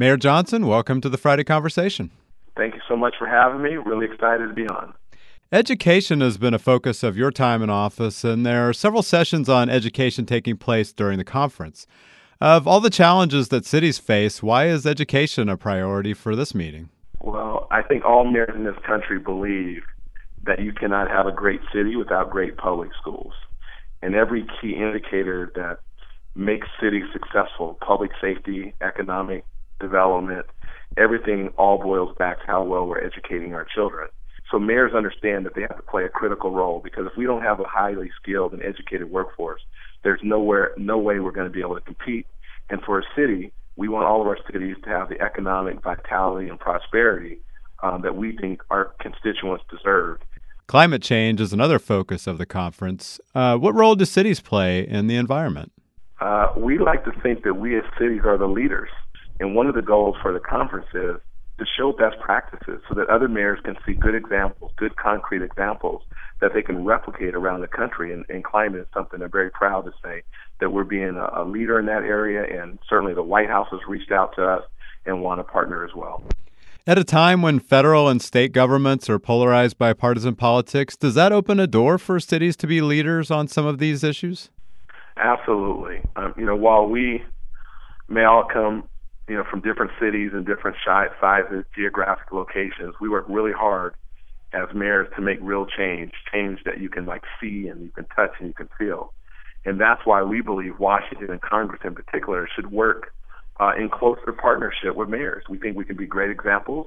Mayor Johnson, welcome to the Friday Conversation. Thank you so much for having me. Really excited to be on. Education has been a focus of your time in office, and there are several sessions on education taking place during the conference. Of all the challenges that cities face, why is education a priority for this meeting? Well, I think all mayors in this country believe that you cannot have a great city without great public schools. And every key indicator that makes cities successful, public safety, economic development, everything all boils back to how well we're educating our children. So mayors understand that they have to play a critical role, because if we don't have a highly skilled and educated workforce, there's no way we're going to be able to compete. And for a city, we want all of our cities to have the economic vitality and prosperity that we think our constituents deserve. Climate change is another focus of the conference. What role do cities play in the environment? We like to think that we as cities are the leaders. And one of the goals for the conference is to show best practices so that other mayors can see good examples, good concrete examples that they can replicate around the country. And climate is something I'm very proud to say that we're being a leader in that area. And certainly the White House has reached out to us and want to partner as well. At a time when federal and state governments are polarized by partisan politics, does that open a door for cities to be leaders on some of these issues? Absolutely. While we may all come from different cities and different sizes, geographic locations, we work really hard as mayors to make real change that you can see and you can touch and you can feel. And that's why we believe Washington and Congress in particular should work in closer partnership with mayors. We think we can be great examples,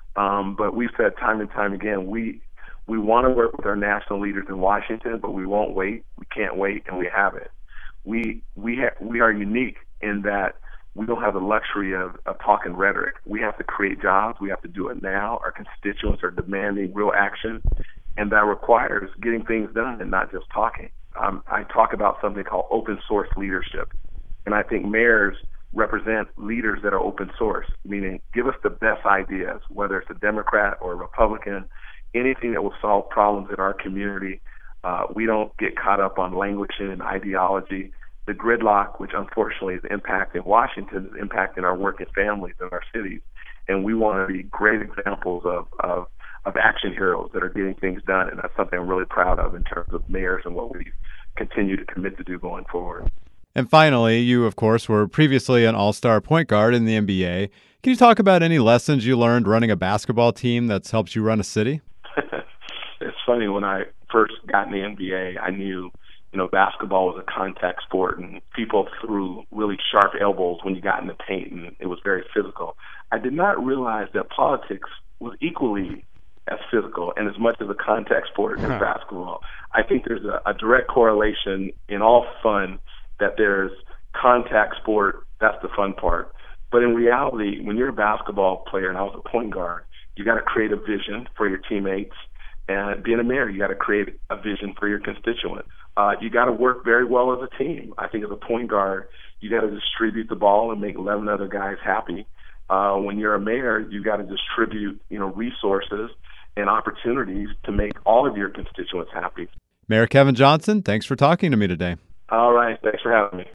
but we've said time and time again, we want to work with our national leaders in Washington, but we won't wait. We can't wait, and we haven't. We are unique in that we don't have the luxury of talking rhetoric. We have to create jobs. We have to do it now. Our constituents are demanding real action, and that requires getting things done and not just talking. I talk about something called open source leadership, and I think mayors represent leaders that are open source, meaning give us the best ideas, whether it's a Democrat or a Republican, anything that will solve problems in our community. We don't get caught up on languishing and ideology. The gridlock, which unfortunately is impacting Washington, is impacting our working families in our cities. And we want to be great examples of action heroes that are getting things done. And that's something I'm really proud of in terms of mayors and what we continue to commit to do going forward. And finally, you, of course, were previously an all-star point guard in the NBA. Can you talk about any lessons you learned running a basketball team that's helped you run a city? It's funny, when I first got in the NBA, I knew basketball was a contact sport, and people threw really sharp elbows when you got in the paint, and it was very physical. I did not realize that politics was equally as physical and as much as a contact sport as basketball. I think there's a direct correlation in all fun that there's contact sport, that's the fun part. But in reality, when you're a basketball player, and I was a point guard, you got to create a vision for your teammates. And being a mayor, you got to create a vision for your constituents. You got to work very well as a team. I think as a point guard, you got to distribute the ball and make 11 other guys happy. When you're a mayor, you got to distribute, resources and opportunities to make all of your constituents happy. Mayor Kevin Johnson, thanks for talking to me today. All right. Thanks for having me.